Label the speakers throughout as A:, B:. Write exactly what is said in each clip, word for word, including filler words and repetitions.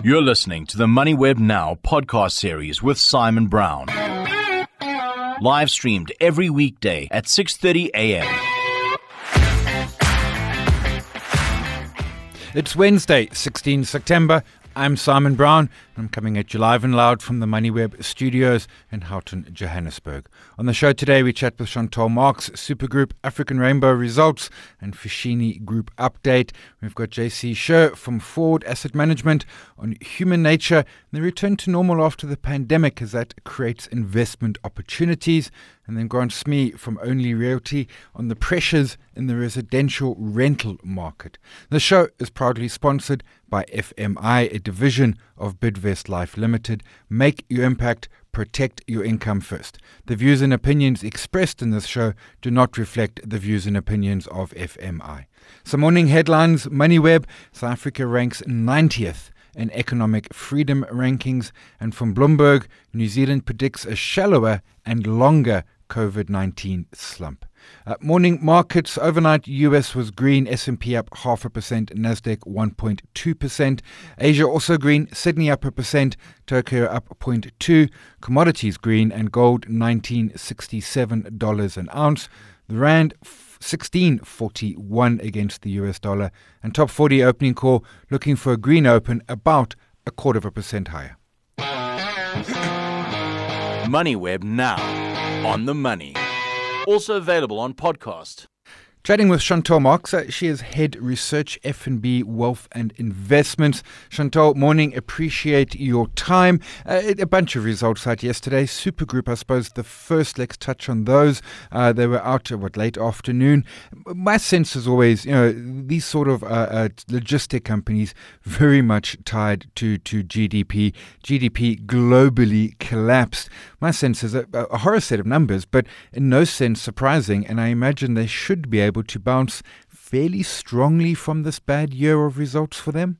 A: You're listening to the MoneyWeb Now podcast series with Simon Brown. Live streamed every weekday at six thirty a.m.
B: It's Wednesday, sixteenth September. I'm Simon Brown. I'm coming at you live and loud from the MoneyWeb studios in Houghton, Johannesburg. On the show today, we chat with Chantal Marx, Supergroup African Rainbow results, and Foschini Group update. We've got J C Sher from Ford Asset Management on human nature and the return to normal after the pandemic as that creates investment opportunities. And then Grant Smee from Only Realty on the pressures in the residential rental market. The show is proudly sponsored by F M I, a division of Bidvest Life Limited. Make your impact, protect your income first. The views and opinions expressed in this show do not reflect the views and opinions of F M I. Some morning headlines. MoneyWeb, South Africa ranks ninetieth in economic freedom rankings. And from Bloomberg, New Zealand predicts a shallower and longer COVID nineteen slump. Uh, morning markets overnight. U S was green, S and P up half a percent, Nasdaq one point two percent. Asia also green, Sydney up a percent, Tokyo up zero point two. Commodities green and gold nineteen sixty-seven dollars an ounce. The rand sixteen forty-one against the U S dollar. And top forty opening call looking for a green open about a quarter of a percent higher.
A: MoneyWeb Now, on the money. Also available on podcast.
B: Chatting with Chantal Marx. She is Head Research, F N B Wealth and Investments. Chantal, morning. Appreciate your time. Uh, a bunch of results out yesterday. Supergroup, I suppose, the first. Let's touch on those. Uh, they were out, what, late afternoon. My sense is always, you know, these sort of uh, uh, logistic companies very much tied to, to G D P. G D P globally collapsed. My sense is a, a horror set of numbers, but in no sense surprising. And I imagine they should be able to bounce fairly strongly from this bad year of results for them?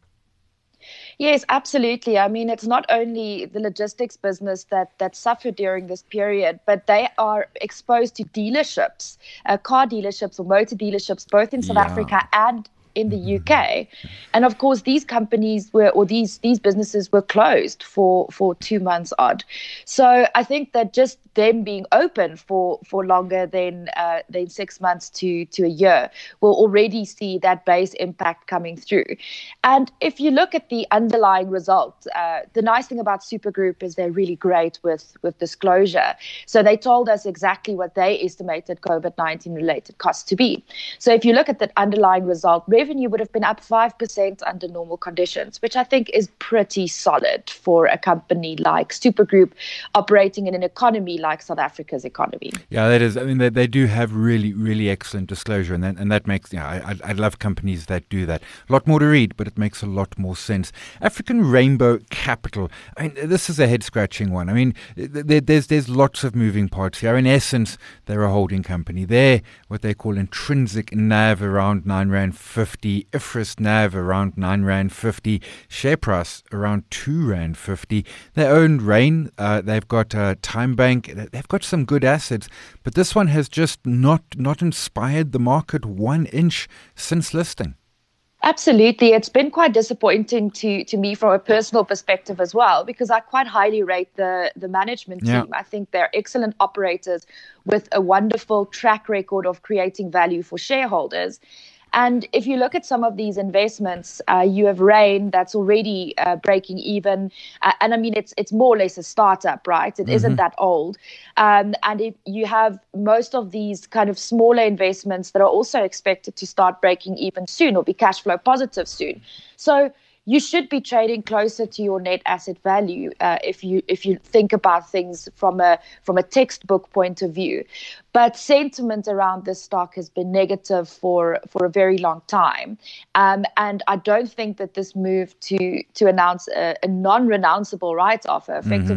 C: Yes, absolutely. I mean, it's not only the logistics business that, that suffered during this period, but they are exposed to dealerships, uh, car dealerships or motor dealerships, both in South
B: Yeah.
C: Africa and in the U K. And of course, these companies were, or these these businesses were closed for, for two months odd. So I think that just them being open for, for longer than uh, than six months to, to a year will already see that base impact coming through. And if you look at the underlying result, uh, the nice thing about Supergroup is they're really great with, with disclosure. So they told us exactly what they estimated COVID nineteen related costs to be. So if you look at that underlying result, revenue would have been up five percent under normal conditions, which I think is pretty solid for a company like Supergroup operating in an economy like South Africa's economy.
B: Yeah, that is. I mean, they, they do have really, really excellent disclosure, and that, and that makes, you know, I, I love companies that do that. A lot more to read, but it makes a lot more sense. African Rainbow Capital. I mean, this is a head-scratching one. I mean, there, there's there's lots of moving parts here. In essence, they're a holding company. They're what they call intrinsic N A V around nine rand fifty, I F R S N A V around nine rand fifty, share price around two rand fifty. They own Rain. Uh, they've got uh, Time Bank. They've got some good assets, but this one has just not not inspired the market one inch since listing.
C: Absolutely. It's been quite disappointing to to me from a personal perspective as well, because I quite highly rate the, the management team.
B: Yeah.
C: I think they're excellent operators with a wonderful track record of creating value for shareholders. And if you look at some of these investments, uh, you have Rain that's already uh, breaking even. Uh, and I mean, it's it's more or less a startup, right? It mm-hmm. isn't that old. Um, and if you have most of these kind of smaller investments that are also expected to start breaking even soon or be cash flow positive soon. So you should be trading closer to your net asset value uh, if you if you think about things from a from a textbook point of view. But sentiment around this stock has been negative for, for a very long time. Um, and I don't think that this move to to announce a, a non-renounceable rights offer, effectively mm-hmm.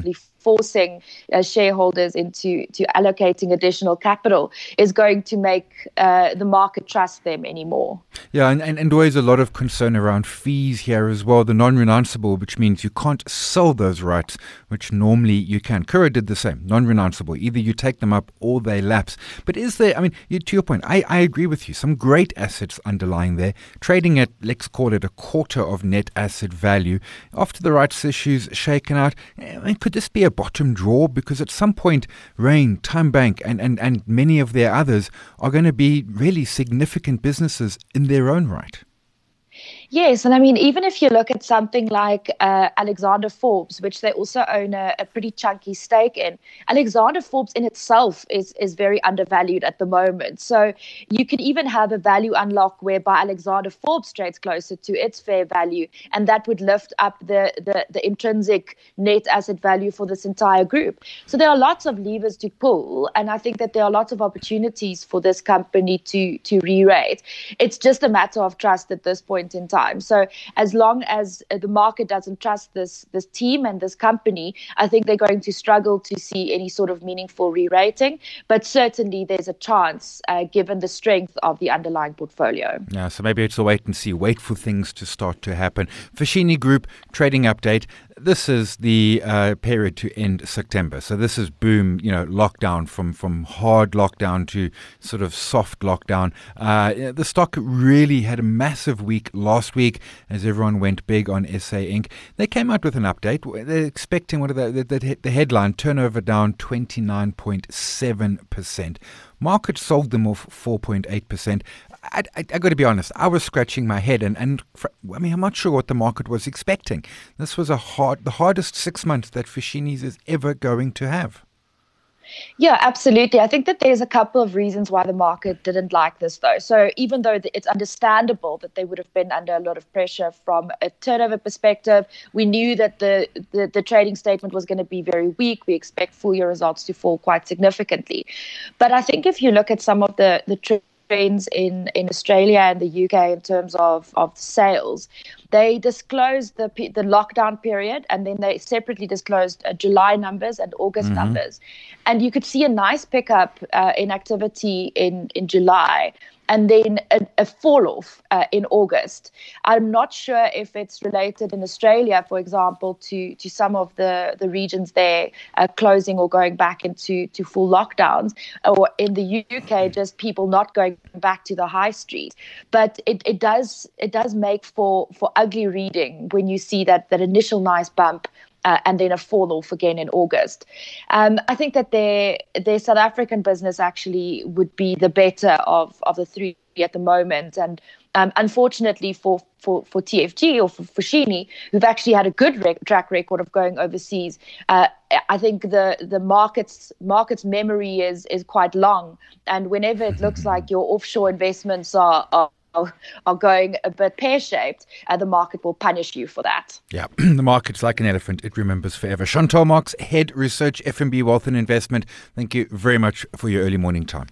C: forcing uh, shareholders into to allocating additional capital is going to make uh, the market trust them anymore.
B: Yeah, and, and, and always a lot of concern around fees here as well, the non-renounceable, which means you can't sell those rights, which normally you can. Kura did the same, non-renounceable. Either you take them up or they lapse. But is there, I mean, you, to your point, I, I agree with you, some great assets underlying there, trading at, let's call it a quarter of net asset value. After the rights issues shaken out, I mean, could this be a bottom draw? Because at some point, Rain, TymeBank, and, and, and many of their others are going to be really significant businesses in their own right.
C: Yes, and I mean, even if you look at something like uh, Alexander Forbes, which they also own a, a pretty chunky stake in, Alexander Forbes in itself is is very undervalued at the moment. So you could even have a value unlock whereby Alexander Forbes trades closer to its fair value, and that would lift up the, the, the intrinsic net asset value for this entire group. So there are lots of levers to pull, and I think that there are lots of opportunities for this company to, to re-rate. It's just a matter of trust at this point in time. So as long as the market doesn't trust this this team and this company, I think they're going to struggle to see any sort of meaningful re-rating. But certainly there's a chance uh, given the strength of the underlying portfolio.
B: Yeah, so maybe it's a wait and see, wait for things to start to happen. Foschini Group trading update. This is the uh, period to end September. So this is boom, you know, lockdown from, from hard lockdown to sort of soft lockdown. Uh, the stock really had a massive week last week as everyone went big on S A Incorporated. They came out with an update. They're expecting what are the, the, the headline, turnover down twenty-nine point seven percent. Market sold them off four point eight percent. I, I, I got to be honest, I was scratching my head, and, and for, I mean, I'm not sure what the market was expecting. This was a hard, the hardest six months that Foschini's is ever going to have.
C: Yeah, absolutely. I think that there's a couple of reasons why the market didn't like this, though. So even though it's understandable that they would have been under a lot of pressure from a turnover perspective, we knew that the, the, the trading statement was going to be very weak. We expect full year results to fall quite significantly. But I think if you look at some of the, the trends in, in Australia and the U K in terms of, of sales, they disclosed the the lockdown period, and then they separately disclosed uh, July numbers and August mm-hmm. numbers. And you could see a nice pickup uh, in activity in, in July, and then a, a fall off uh, in August. I'm not sure if it's related in Australia, for example, to, to some of the, the regions there uh, closing or going back into to full lockdowns, or in the U K, just people not going back to the high street. But it, it does it does make for, for ugly reading when you see that, that initial nice bump Uh, and then a fall off again in August. Um, I think that their their South African business actually would be the better of, of the three at the moment. And um, unfortunately for, for, for T F G or for Foschini, who've actually had a good rec- track record of going overseas, uh, I think the the market's market's memory is is quite long. And whenever it looks like your offshore investments are, are are going a bit pear-shaped, uh, the market will punish you for that.
B: Yeah, the market's like an elephant. It remembers forever. Chantal Marx, Head Research, F N B Wealth and Investment. Thank you very much for your early morning time.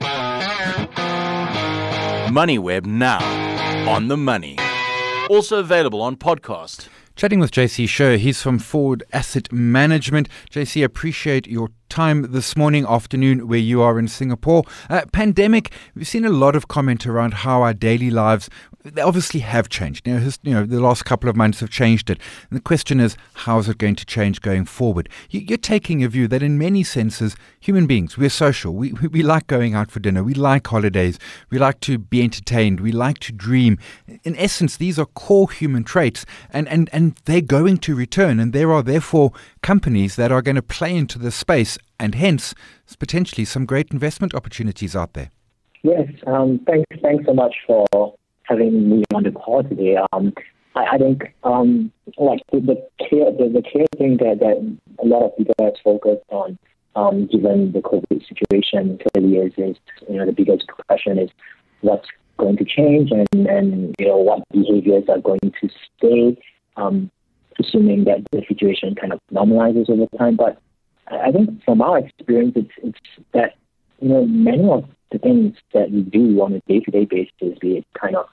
A: MoneyWeb now, on the money. Also available on podcast.
B: Chatting with J C Sher, he's from Ford Asset Management. J C, appreciate your time this morning, afternoon, where you are in Singapore. Uh, pandemic, we've seen a lot of comment around how our daily lives, they obviously have changed. You know, his, you know, the last couple of months have changed it. And the question is, how is it going to change going forward? You, you're taking a view that in many senses, human beings, we're social. We, we, we like going out for dinner. We like holidays. We like to be entertained. We like to dream. In essence, these are core human traits, and, and, and they're going to return. And there are therefore companies that are going to play into this space, and hence potentially some great investment opportunities out there.
D: Yes, um, thanks, thanks so much for having me on the call today. Um, I, I think um, like the, the clear the, the clear thing that, that a lot of people have focused on, um, given the COVID situation, clearly is, is you know the biggest question is what's going to change, and, and you know what behaviors are going to stay, um, assuming that the situation kind of normalizes over time. But I think from our experience, it's, it's that you know many of the things that we do on a day-to-day basis, be it kind of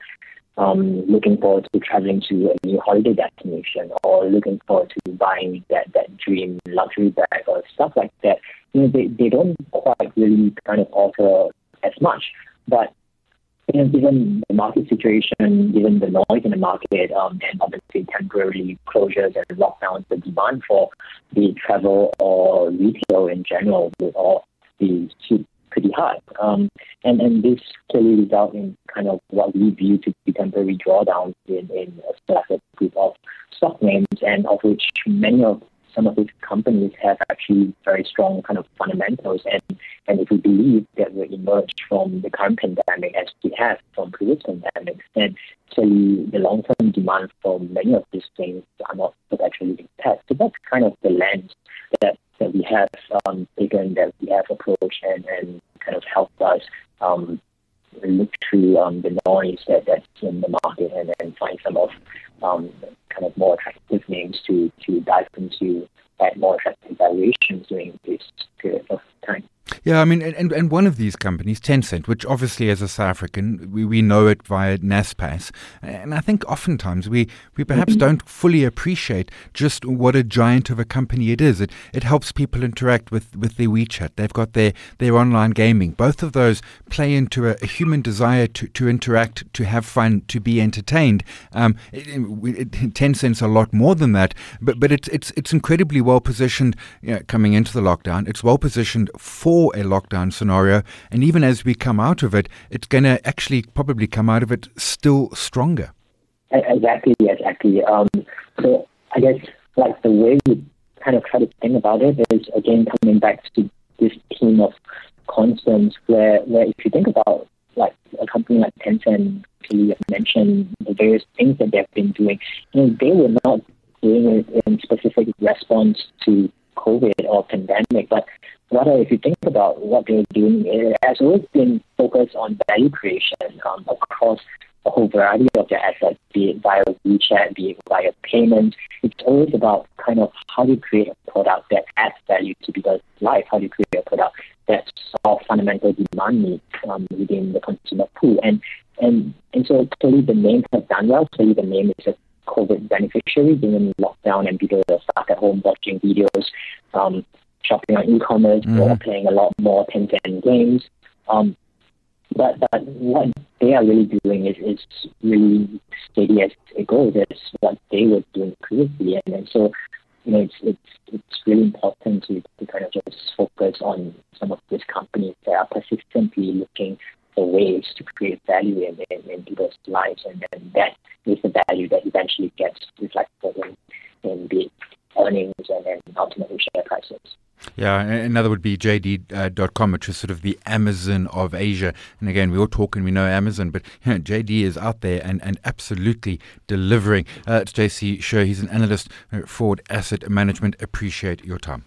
D: um, looking forward to traveling to a new holiday destination, or looking forward to buying that, that dream luxury bag or stuff like that. You know, they, they don't quite really kind of offer as much. But you know, given the market situation, given the noise in the market, um, and obviously temporary closures and lockdowns, the demand for the travel or retail in general will all be pretty high. Um, and, and this clearly results in kind of what we view to be temporary drawdowns in, in a selected group of stock names, and of which many of some of these companies have actually very strong kind of fundamentals. And, and if we believe that we'll emerge from the current pandemic as we have from previous pandemics, then clearly the long-term demand for many of these things are not potentially impaired. So that's kind of the lens that, that we have um, taken, that we have approached, and, and kind of helped us um, look through um, the noise that, that's in the market, and then find some of um, kind of more attractive names to, to dive into at more attractive valuations during this period of time.
B: Yeah, I mean, and, and one of these companies, Tencent, which obviously as a South African, we, we know it via Naspers. And I think oftentimes we, we perhaps mm-hmm. don't fully appreciate just what a giant of a company it is. It it helps people interact with, with their WeChat. They've got their, their online gaming. Both of those play into a, a human desire to, to interact, to have fun, to be entertained. Um, it, it, Tencent's a lot more than that, but but it's it's it's incredibly well positioned, you know, coming into the lockdown. It's well positioned for a lockdown scenario, and even as we come out of it, it's going to actually probably come out of it still stronger.
D: Exactly, exactly. Um, so I guess like the way we kind of try to think about it is, again, coming back to this theme of constants, where, where if you think about like a company like Tencent, you have mentioned the various things that they've been doing, you know, they were not doing it in specific response to COVID or pandemic, but rather, if you think about what they're doing, it has always been focused on value creation um, across a whole variety of their assets, be it via WeChat, be it via payment. It's always about kind of how do you create a product that adds value to people's life, how do you create a product that solves fundamental demand needs um, within the consumer pool. And, and, and so clearly the name has done well. Clearly the name is a COVID beneficiary, being in lockdown and people are stuck at home watching videos, um, shopping on e-commerce, mm-hmm. or playing a lot more Tencent games. Um, but, but what they are really doing is, is really steady as it goes. It's what they were doing previously. And, and so, you know, it's, it's, it's really important to, to kind of just focus on some of these companies that are persistently looking for ways to create value in, in, in people's lives. And then that is the value that eventually gets reflected in, in the earnings and then ultimately share prices.
B: Yeah, another would be J D dot com, which is sort of the Amazon of Asia. And again, we all talk and we know Amazon, but you know, J D is out there and, and absolutely delivering. Uh, it's J C Sher. He's an analyst at Ford Asset Management. Appreciate your time.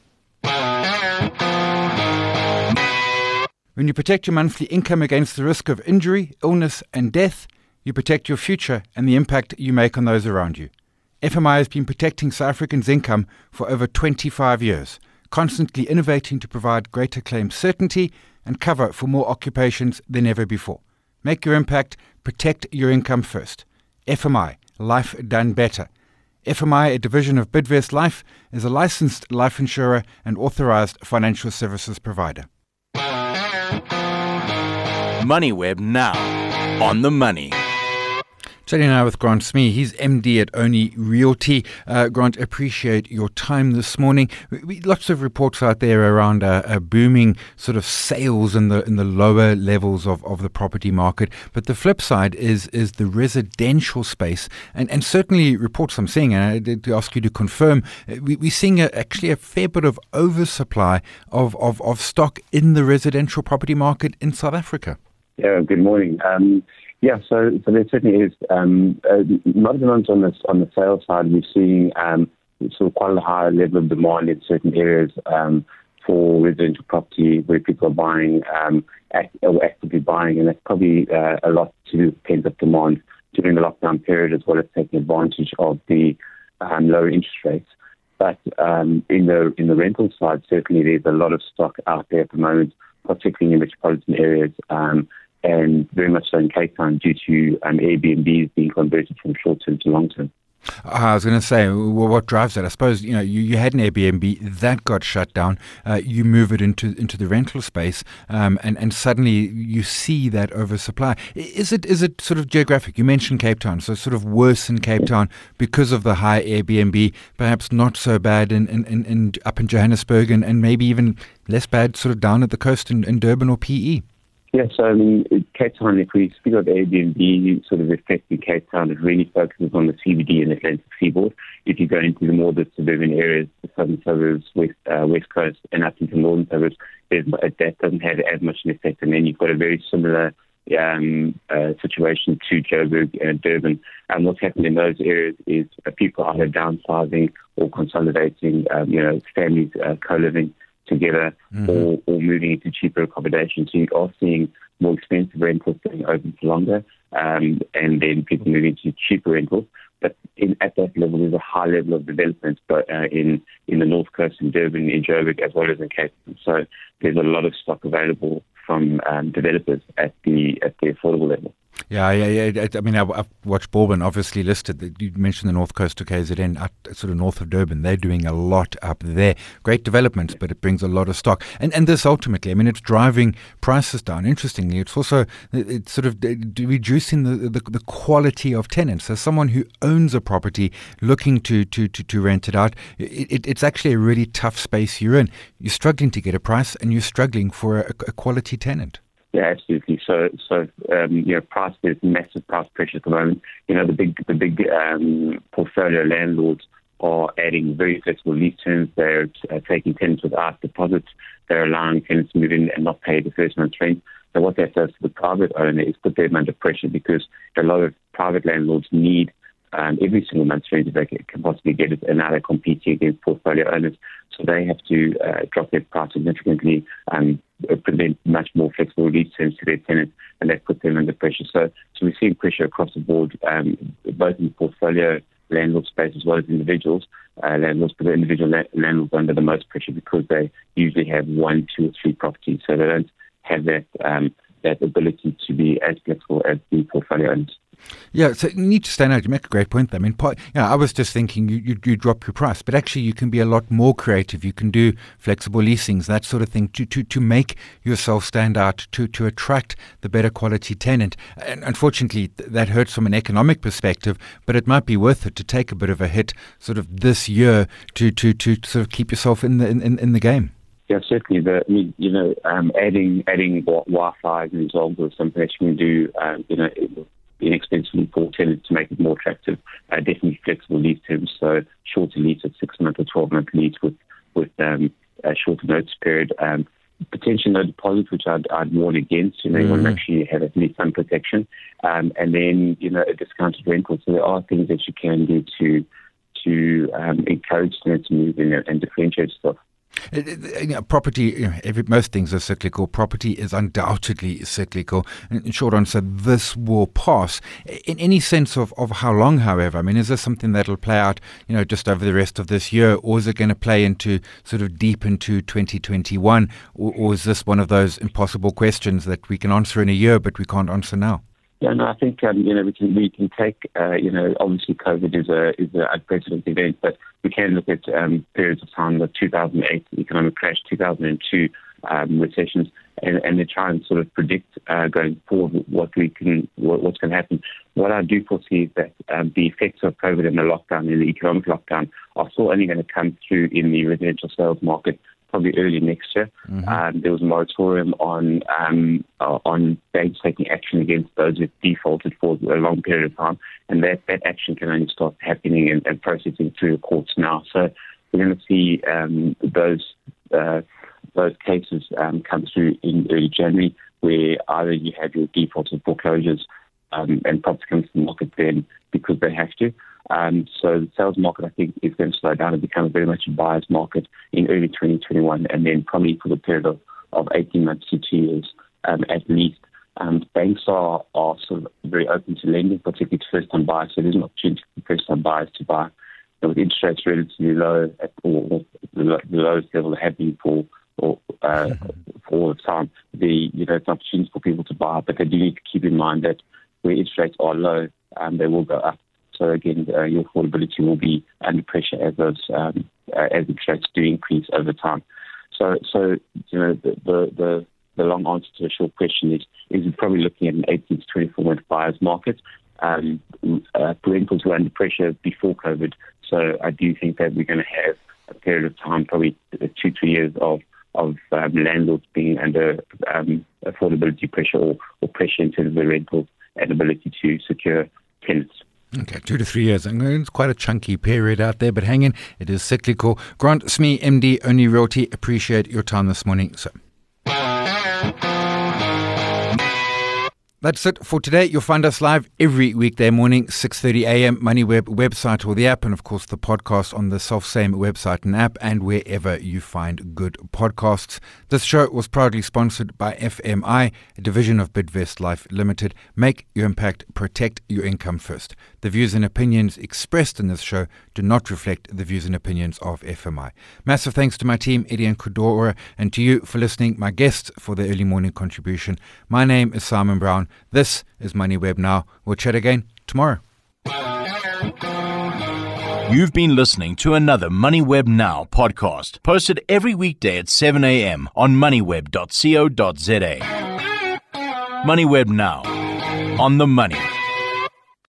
B: When you protect your monthly income against the risk of injury, illness and death, you protect your future and the impact you make on those around you. F M I has been protecting South Africans' income for over twenty-five years, constantly innovating to provide greater claim certainty and cover for more occupations than ever before. Make your impact, protect your income first. F M I, life done better. F M I, a division of Bidvest Life, is a licensed life insurer and authorized financial services provider.
A: MoneyWeb now, on the money.
B: Chatting now with Grant Smee. He's M D at Oni Realty. Uh, Grant, appreciate your time this morning. We, we, lots of reports out there around uh, a booming sort of sales in the in the lower levels of, of the property market. But the flip side is is the residential space, and, and certainly reports I'm seeing, and I did ask you to confirm, we, we're seeing a, actually a fair bit of oversupply of, of, of stock in the residential property market in South Africa.
E: Yeah, good morning. Um, Yeah, so so there certainly is um, uh, not demand on the on the sales side. We're seeing um, sort of quite a high level of demand in certain areas um, for residential property where people are buying um, act, or actively buying, and that's probably uh, a lot to do with pent-up demand during the lockdown period, as well as taking advantage of the um, lower interest rates. But um, in the in the rental side, certainly there's a lot of stock out there at the moment, particularly in metropolitan areas. Um, and very much so in Cape Town due to um, Airbnbs being converted from short-term to long-term.
B: I was going to say, well, what drives that? I suppose, you know, you, you had an Airbnb, that got shut down. Uh, you move it into into the rental space, um, and, and suddenly you see that oversupply. Is it is it sort of geographic? You mentioned Cape Town, so sort of worse in Cape Town because of the high Airbnb, perhaps not so bad in, in, in, in up in Johannesburg, and, and maybe even less bad sort of down at the coast in, in Durban or P E?
E: Yeah, so I mean, Cape Town, if we speak of Airbnb sort of affecting Cape Town, it really focuses on the C B D and Atlantic Seaboard. If you go into the more the suburban areas, the southern suburbs, west uh, west coast, and up into the northern suburbs, that doesn't have as much an effect. And then you've got a very similar um, uh, situation to Joburg and Durban. And what's happened in those areas is uh, people either downsizing or consolidating, um, you know, families uh, co-living together, mm-hmm. or, or moving into cheaper accommodation. So you are seeing more expensive rentals staying open for longer, um, and then people moving to cheaper rentals. But in, at that level, there's a high level of development, but uh, in in the North Coast, in Durban, in Joburg, as well as in Cape Town. So there's a lot of stock available from um, developers at the at the affordable level.
B: Yeah, yeah, yeah. I mean, I've watched Bourbon obviously listed. You mentioned the North Coast to K Z N, sort of north of Durban. They're doing a lot up there. Great developments, but it brings a lot of stock. And and this ultimately, I mean, it's driving prices down. Interestingly, it's also it's sort of reducing the, the, the quality of tenants. So someone who owns a property looking to to, to, to rent it out, it, it, it's actually a really tough space you're in. You're struggling to get a price, and you're struggling for a, a quality tenant.
E: Yeah, absolutely. So, so um, you know, price, there's massive price pressure at the moment. You know, the big, the big um, portfolio landlords are adding very flexible lease terms. They're uh, taking tenants without deposits. They're allowing tenants to move in and not pay the first month's rent. So what that does to the private owner is put them under pressure, because a lot of private landlords need um, every single month's rent if they can possibly get it, and now they're competing against portfolio owners. So they have to uh, drop their price significantly and present much more flexible lease terms to their tenants, and that puts them under pressure. So, so we're seeing pressure across the board, um, both in the portfolio landlord space as well as individuals uh, landlords, but the individual la- landlords are under the most pressure because they usually have one, two, or three properties, so they don't have that um, that ability to be as flexible as the portfolio owners.
B: Yeah, so you need to stand out. You make a great point there. I mean, part, you know, I was just thinking you, you, you drop your price, but actually you can be a lot more creative. You can do flexible leasings, that sort of thing, to to, to make yourself stand out, to, to attract the better quality tenant. And unfortunately, th- that hurts from an economic perspective, but it might be worth it to take a bit of a hit sort of this year to, to, to sort of keep yourself in the in, in the game.
E: Yeah, certainly. The, I mean, you know, um, adding adding Wi-Fi and resolve or something that you can do, um, you know, it, inexpensively for tenants to make it more attractive. Uh, definitely flexible lease terms, so shorter lease at six month or twelve month lease with with um, a shorter notice period. Um, potentially no deposit, which I'd, I'd warn against. You know, mm-hmm. you want to actually have at least some protection, um, and then you know a discounted rental. So there are things that you can do to to um, encourage tenants to move in and differentiate stuff.
B: It, it, you know, property, you know, every, most things are cyclical. Property is undoubtedly cyclical. And in short answer, this will pass. In any sense of, of how long, however, I mean, is this something that will play out, you know, just over the rest of this year, or is it going to play into sort of deep into twenty twenty-one, or, or is this one of those impossible questions that we can answer in a year, but we can't answer now?
E: Yeah, no, I think um, you know we can we can take uh, you know obviously COVID is a is an unprecedented event, but we can look at um, periods of time like two thousand eight economic crash, two thousand two um, recessions, and, and they try and sort of predict uh, going forward what we can what, what's going to happen. What I do foresee is that um, the effects of COVID and the lockdown and the economic lockdown are still only going to come through in the residential sales market. Probably early next year. Mm-hmm. Um, there was a moratorium on um, uh, on banks taking action against those who defaulted for a long period of time, and that, that action can only start happening and, and processing through the courts now. So we're going to see um, those uh, those cases um, come through in early January, where either you have your defaults and foreclosures um, and property comes to the market then because they have to. Um, so the sales market, I think, is going to slow down and become very much a buyer's market in early twenty twenty-one, and then probably for the period of, of eighteen months to two years um, at least. Um, banks are, are sort of very open to lending, particularly to first-time buyers, so there's an opportunity for first-time buyers to buy. And with interest rates relatively low, at or the, the lowest level they have been for, or, uh, for all the time. The, you know, it's an opportunity for people to buy, but they do need to keep in mind that where interest rates are low, um, they will go up. So again, uh, your affordability will be under pressure as those um, uh, as interest rates do increase over time. So, so you know, the the the, the long answer to the short question is is we're probably looking at an eighteen to twenty-four month buyer's market. Um, uh, rentals were under pressure before COVID, so I do think that we're going to have a period of time, probably two three years of of um, landlords being under um, affordability pressure or, or pressure in terms of the rental and ability to secure tenants.
B: Okay, two to three years. It's quite a chunky period out there, but hang in, it is cyclical. Grant Smee, M D, Only Realty, appreciate your time this morning, sir. That's it for today. You'll find us live every weekday morning, six thirty a.m. MoneyWeb website or the app, and of course the podcast on the self-same website and app, and wherever you find good podcasts. This show was proudly sponsored by F M I, a division of Bidvest Life Limited. Make your impact, protect your income first. The views and opinions expressed in this show do not reflect the views and opinions of F M I. Massive thanks to my team, Eddie and Kudora, and to you for listening, my guests, for their early morning contribution. My name is Simon Brown. This is MoneyWeb Now. We'll chat again tomorrow.
A: You've been listening to another MoneyWeb Now podcast, posted every weekday at seven a.m. on moneyweb dot co dot za. MoneyWeb Now, on the money.